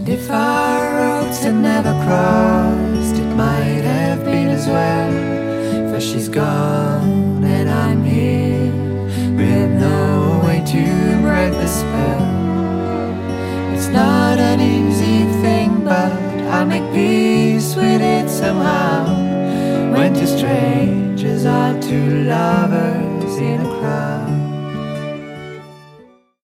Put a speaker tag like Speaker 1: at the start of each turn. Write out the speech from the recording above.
Speaker 1: And if our roads had never crossed, it might have been as well. For she's gone and I'm here with no way to break the spell. It's not an easy thing, but I make peace with it somehow. When two strangers are two lovers in a crowd.